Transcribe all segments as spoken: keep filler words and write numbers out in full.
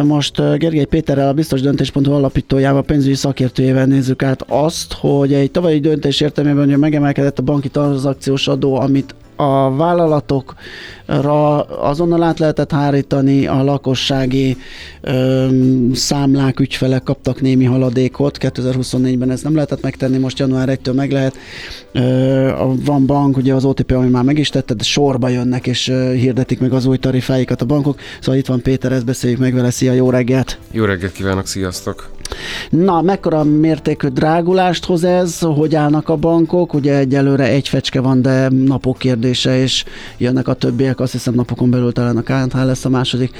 most Gergely Péterrel, a Biztos Döntés pont hu alapítójával, pénzügyi szakértőjével nézzük át azt, hogy egy tavalyi döntés értelmében ugye megemelkedett a banki tranzakciós adó, amit a vállalatokra azonnal át lehetett hárítani, a lakossági ö, számlák, ügyfelek kaptak némi haladékot. kétezer-huszonnégyben ez nem lehetett megtenni, most január elsejétől meg lehet. Ö, van bank, ugye az o té pé, ami már meg is tette, de sorba jönnek és ö, hirdetik meg az új tarifáikat a bankok. Szóval itt van Péter, ezt beszéljük meg vele. Szia, jó reggelt! Jó reggelt kívánok, sziasztok! Na, mekkora mértékű drágulást hoz ez? Hogy állnak a bankok? Ugye egyelőre egy fecske van, de napok kérdése, és jönnek a többiek. Azt hiszem napokon belül talán a ká en há lesz a második,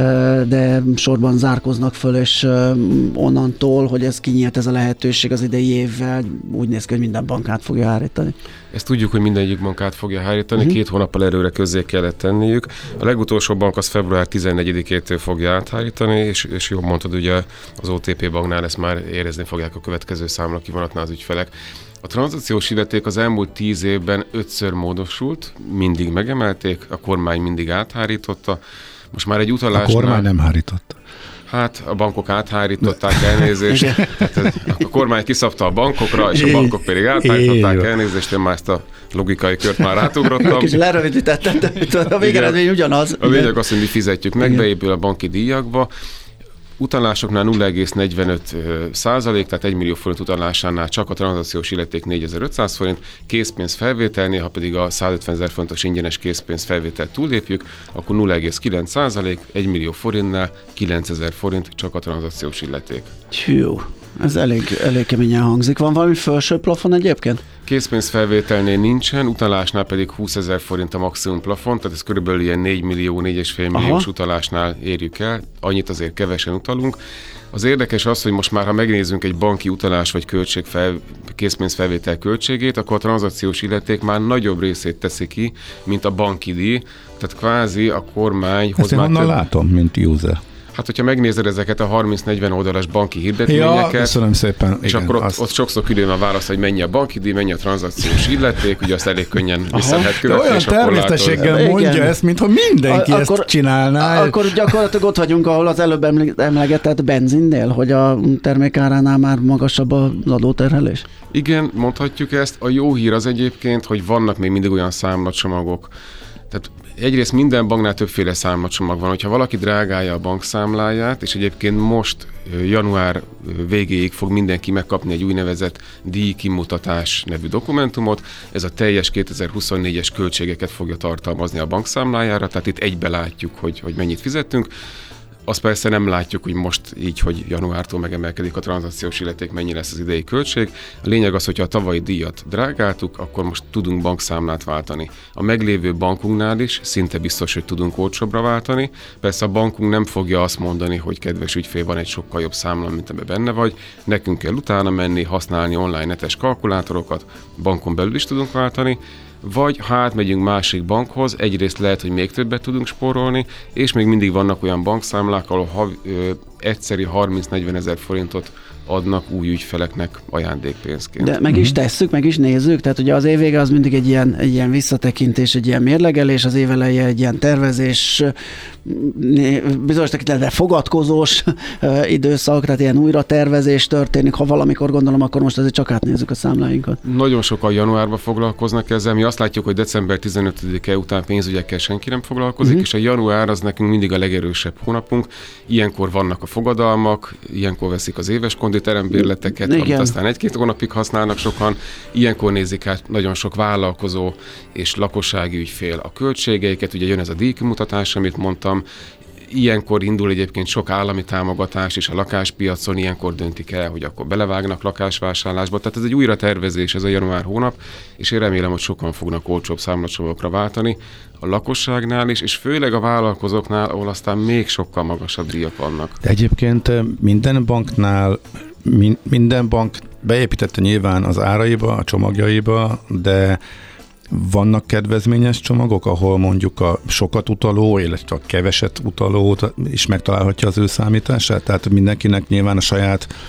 de sorban zárkoznak föl, és onnantól, hogy ez kinyílt ez a lehetőség az idei évvel, úgy néz ki, hogy minden bank át fogja hárítani. Ezt tudjuk, hogy mindegyik bank át fogja hárítani, uh-huh. két hónappal előre közzé kellett tenniük. A legutolsó bank az február tizennegyedikétől fogja áthárítani, és, és jól mondtad, ugye az o té pé banknál ezt már érezni fogják a következő számla kivonatnál az ügyfelek. A tranzakciós illeték az elmúlt tíz évben ötször módosult, mindig megemelték, a kormány mindig áthárította. Most már egy utalásnál... A kormány nem hárította. Hát a bankok áthárították, elnézést. Tehát a kormány kiszabta a bankokra, és a bankok pedig áthárították, elnézést. Én már ezt a logikai kört már átugrottam. Kicsit lerövidítettem, de a végeredmény ugyanaz. A lényeg az, hogy mi fizetjük meg, beépül a banki díjakba. Utalásoknál nulla egész negyvenöt százalék, tehát egy millió forint utalásánál csak a tranzakciós illeték négyezer-ötszáz forint, készpénz felvételnél, ha pedig a százötvenezer forintos ingyenes készpénz felvételt túllépjük, akkor nulla egész kilenc százalék, egy millió forintnál kilencezer forint csak a tranzakciós illeték. Hű, ez elég, elég keményen hangzik. Van valami felső plafon egyébként? Készpénzfelvételnél nincsen, utalásnál pedig húszezer forint a maximum plafon, tehát ez körülbelül ilyen négy millió, négy egész öt milliós utalásnál érjük el, annyit azért kevesen utalunk. Az érdekes az, hogy most már, ha megnézzünk egy banki utalás vagy költségfel, készpénzfelvétel költségét, akkor a tranzakciós illeték már nagyobb részét teszi ki, mint a banki díj, tehát kvázi a kormány hoz már... Ezt én honnan több... látom, mint user. Hát, hogyha megnézed ezeket a harminc-negyven oldalas banki hirdetményeket, ja, köszönöm szépen. És igen, akkor ott, azt... ott sokszor külön a válasz, hogy mennyi a banki díj, mennyi a tranzakciós illeték, ugye azt elég könnyen vissza lehet követni. Olyan természetességgel mondja igen. Ezt, mintha mindenki a, ezt akkor, csinálná. Akkor gyakorlatilag ott vagyunk, ahol az előbb emlegetett benzinnél, hogy a termékáránál már magasabb az adóterhelés? Igen, mondhatjuk ezt. A jó hír az egyébként, hogy vannak még mindig olyan számlacsomagok. Tehát egyrészt minden banknál többféle számlacsomag van. Hogyha valaki drágálja a bankszámláját, és egyébként most január végéig fog mindenki megkapni egy úgynevezett díjkimutatás nevű dokumentumot, ez a teljes kétezer-huszonnégyes költségeket fogja tartalmazni a bankszámlájára, tehát itt egybe látjuk, hogy, hogy mennyit fizettünk. Azt persze nem látjuk, hogy most így, hogy januártól megemelkedik a tranzakciós illeték, mennyi lesz az idei költség. A lényeg az, hogyha a tavalyi díjat drágáltuk, akkor most tudunk bankszámlát váltani. A meglévő bankunknál is szinte biztos, hogy tudunk olcsóbbra váltani. Persze a bankunk nem fogja azt mondani, hogy kedves ügyfél, van egy sokkal jobb számla, mint ebben benne vagy. Nekünk kell utána menni, használni online netes kalkulátorokat, bankon belül is tudunk váltani. Vagy ha átmegyünk másik bankhoz, egyrészt lehet, hogy még többet tudunk spórolni, és még mindig vannak olyan bankszámlák, ahol ha, ö, egyszeri harminc-negyven ezer forintot adnak új ügyfeleknek ajándékpénzként. De meg is tesszük, meg is nézzük, tehát ugye az év vége az mindig egy ilyen, egy ilyen visszatekintés, egy ilyen mérlegelés, az év eleje egy ilyen tervezés, bizonyos tekintetben fogadkozós időszak, tehát ilyen újra tervezés történik, ha valamikor gondolom, akkor most azért csak átnézzük a számláinkat. Nagyon sokan januárban foglalkoznak ezzel, mi azt látjuk, hogy december tizenötödike után pénzügyekkel senki nem foglalkozik, uh-huh. és a január az nekünk mindig a legerősebb hónapunk, ilyenkor vannak a fogadalmak, ilyenkor veszik az éves konditerembérleteket, amit aztán egy-két hónapig használnak sokan, ilyenkor nézik át nagyon sok vállalkozó és lakossági ügyfél a költségeiket, ugye jön ez a díjkimutatás, amit mondtam, ilyenkor indul egyébként sok állami támogatás is a lakáspiacon, ilyenkor döntik el, hogy akkor belevágnak lakásvásárlásba. Tehát ez egy újra tervezés, ez a január hónap, és én remélem, hogy sokan fognak olcsóbb számlacsomagokra váltani a lakosságnál is, és főleg a vállalkozóknál, ahol aztán még sokkal magasabb díjak vannak. De egyébként minden banknál, minden bank beépítette nyilván az áraiba, a csomagjaiba, de vannak kedvezményes csomagok, ahol mondjuk a sokat utaló, illetve a keveset utaló is megtalálhatja az ő számítását? Tehát mindenkinek nyilván a saját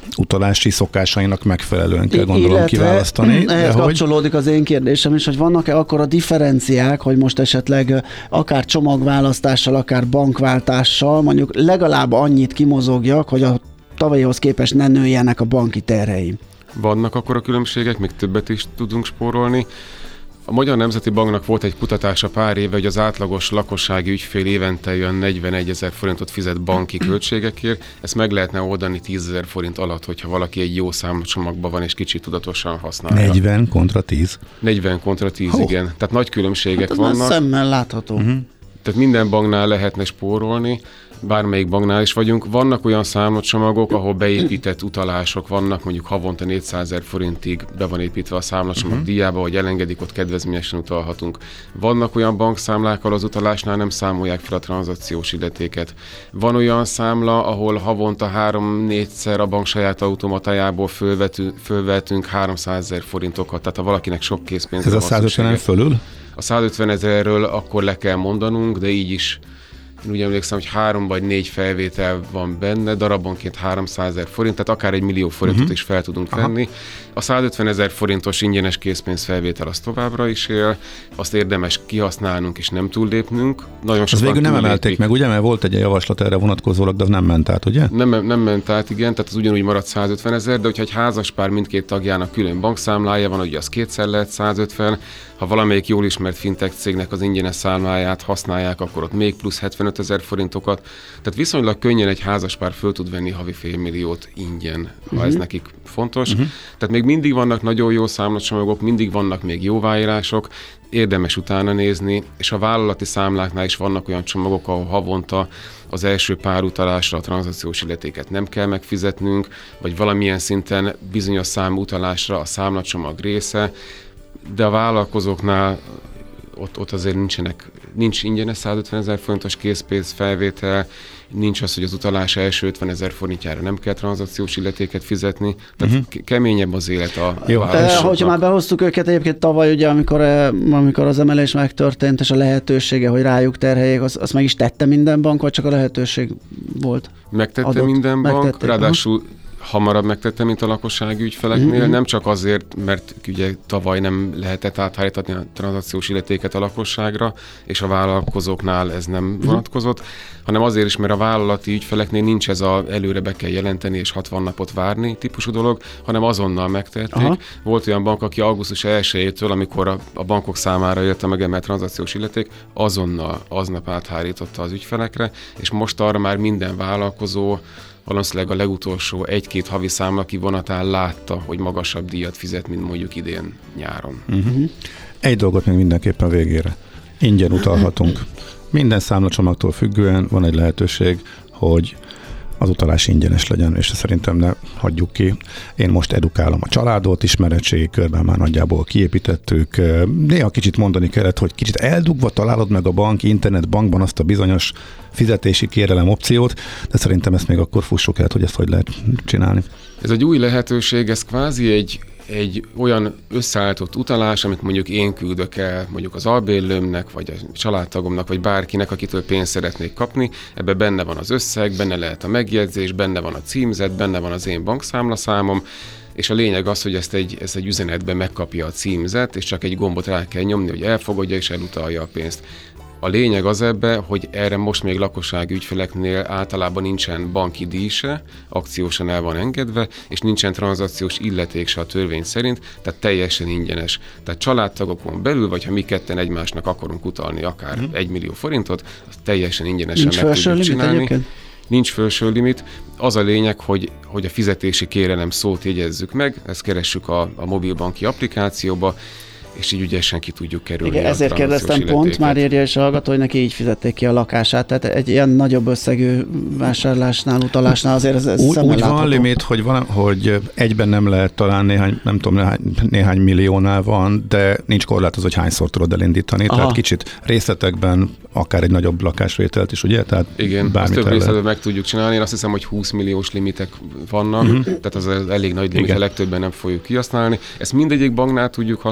utalási szokásainak megfelelően kell gondolom Illetve kiválasztani. Ehhez kapcsolódik az én kérdésem is, hogy vannak-e akkor a differenciák, hogy most esetleg akár csomagválasztással, akár bankváltással mondjuk legalább annyit kimozogjak, hogy a tavalyihoz képest ne nőjenek a banki terheim. Vannak akkor a különbségek, még többet is tudunk spórolni. A Magyar Nemzeti Banknak volt egy kutatása pár éve, hogy az átlagos lakossági ügyfél évente olyan negyvenegyezer forintot fizet banki költségekért. Ezt meg lehetne oldani tízezer forint alatt, hogyha valaki egy jó számlacsomagban van és kicsit tudatosan használja. negyven kontra tíz. negyven kontra tíz, oh. igen. Tehát nagy különbségek hát vannak. Szemmel látható. Uh-huh. Tehát minden banknál lehetne spórolni, bármelyik banknál is vagyunk. Vannak olyan számlacsomagok, ahol beépített utalások vannak, mondjuk havonta négyszázezer forintig be van építve a számlacsomag uh-huh. díjába, hogy elengedik, ott kedvezményesen utalhatunk. Vannak olyan bankszámlák, ahol az utalásnál nem számolják fel a tranzakciós illetéket. Van olyan számla, ahol havonta három-négyszer a bank saját automatájából fölvetünk, fölvetünk háromszázezer forintokat, tehát ha valakinek sok készpénzre van van százötvenen szüksége. fölül? A százötven ezerről akkor le kell mondanunk, de így is én úgy emlékszem, hogy három vagy négy felvétel van benne, darabonként háromszázezer forint, tehát akár egy millió forintot uh-huh. is fel tudunk Aha. venni. A százötven ezer forintos ingyenes készpénz felvétel az továbbra is él, azt érdemes kihasználnunk és nem túllépnünk. Nagyon az végül nem emelték meg, ugye? Mert volt egy javaslat erre vonatkozólag, de az nem ment át, ugye? Nem, nem ment át, igen, tehát az ugyanúgy maradt százötven ezer, de hogyha egy házaspár mindkét tagjának külön bankszámlája van, ugye az kétszer lehet százötven, ha valamelyik jól ismert fintech cégnek az ingyenes számláját használják, akkor ott még plusz hetvenöt ezer forintokat. Tehát viszonylag könnyen egy házaspár föl tud venni havi félmilliót ingyen, ha uh-huh. ez nekik fontos. Uh-huh. Tehát még mindig vannak nagyon jó számlacsomagok, mindig vannak még jóváírások, érdemes utána nézni, és a vállalati számláknál is vannak olyan csomagok, ahol havonta az első pár utalásra a tranzakciós illetéket nem kell megfizetnünk, vagy valamilyen szinten bizonyos számú utalásra a számlacsomag része, de a vállalkozóknál ott, ott azért nincsenek, nincs ingyenes százötven ezer forintos készpénz felvétel, nincs az, hogy az utalás első ötven ezer forintjára nem kell tranzakciós illetéket fizetni, tehát uh-huh. keményebb az élet a vállalkozóknak. Hogyha már behoztuk őket egyébként tavaly, ugye, amikor, amikor az emelés megtörtént, és a lehetősége, hogy rájuk terheljék, az, azt meg is tette minden bank, vagy csak a lehetőség volt? Megtette adott? minden bank, Megtették, ráadásul aha. hamarabb megtette, mint a lakossági ügyfeleknél, uh-huh. nem csak azért, mert ugye tavaly nem lehetett áthárítani a tranzakciós illetéket a lakosságra, és a vállalkozóknál ez nem uh-huh. vonatkozott, hanem azért is, mert a vállalati ügyfeleknél nincs ez a előre be kell jelenteni és hatvan napot várni típusú dolog, hanem azonnal megtették. Aha. Volt olyan bank, aki augusztus elsejétől, amikor a, a bankok számára jött a megemelt tranzakciós illeték, azonnal aznap áthárította az ügyfelekre, és most arra már minden vállalkozó valószínűleg a legutolsó egy-két havi számla kivonatán látta, hogy magasabb díjat fizet, mint mondjuk idén nyáron. Uh-huh. Egy dolgot még mindenképpen végére. Ingyen utalhatunk. Minden számlacsomagtól függően van egy lehetőség, hogy az utalás ingyenes legyen, és szerintem ne hagyjuk ki. Én most edukálom a családot, ismeretségi körben már nagyjából kiépítettük. Néha kicsit mondani kellett, hogy kicsit eldugva találod meg a bank, internetbankban azt a bizonyos fizetési kérelem opciót, de szerintem ezt még akkor fussuk el, hogy ezt hogy lehet csinálni. Ez egy új lehetőség, ez kvázi egy egy olyan összeállított utalás, amit mondjuk én küldök el mondjuk az albérlőmnek, vagy a családtagomnak, vagy bárkinek, akitől pénzt szeretnék kapni. Ebben benne van az összeg, benne lehet a megjegyzés, benne van a címzet, benne van az én bankszámlaszámom, és a lényeg az, hogy ezt egy, ezt egy üzenetben megkapja a címzet, és csak egy gombot rá kell nyomni, hogy elfogadja és elutalja a pénzt. A lényeg az ebbe, hogy erre most még lakossági ügyfeleknél általában nincsen banki díj se, akciósan el van engedve, és nincsen tranzakciós illeték se a törvény szerint, tehát teljesen ingyenes. Tehát családtagokon belül, vagy ha mi ketten egymásnak akarunk utalni akár hmm. egy millió forintot, azt teljesen ingyenesen Nincs meg tudjuk csinálni. Egyébként? Nincs felső limit. Az a lényeg, hogy, hogy a fizetési kérelem szót jegyezzük meg, ezt keressük a, a mobilbanki applikációba, és így ügyesen ki tudjuk kerülni. Igen, ezért kérdeztem illetéket. Pont, már írja is a hallgató, hogy neki így fizették ki a lakását, tehát egy ilyen nagyobb összegű vásárlásnál, utalásnál azért ez, ez Úgy, úgy látható. van limit, hogy, van, hogy egyben nem lehet talán néhány, nem tudom, néhány, néhány milliónál van, de nincs korlátozó, hogy hányszor tudod elindítani, Aha. tehát kicsit részletekben akár egy nagyobb lakásvételt is, ugye? Tehát igen, azt több részletben meg tudjuk csinálni. Én azt hiszem, hogy húsz milliós limitek vannak, uh-huh. tehát az elég nagy limit, a legtöbben nem fogjuk kihasználni. Ezt mindegyik banknál tudjuk használni,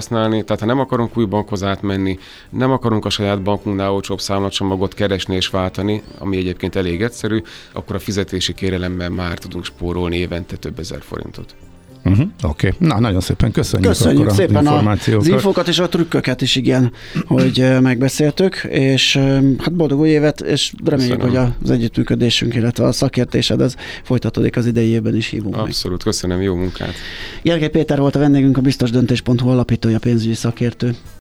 Tehát ha nem akarunk új bankhoz átmenni, nem akarunk a saját bankunknál olcsóbb számlacsomagot keresni és váltani, ami egyébként elég egyszerű, akkor a fizetési kérelemben már tudunk spórolni évente több ezer forintot. Uh-huh, Oké, okay. Na, nagyon szépen köszönjük, köszönjük akkor szépen az információkat. az infókat és a trükköket is, igen, hogy megbeszéltük, és hát boldog új évet, és reméljük, köszönöm. Hogy az együttműködésünk, illetve a szakértésed az folytatódik az idei évben is, hívunk Abszolút, meg. Köszönöm, jó munkát. Gergely Péter volt a vendégünk, a biztos döntés pont hu alapítója, pénzügyi szakértő.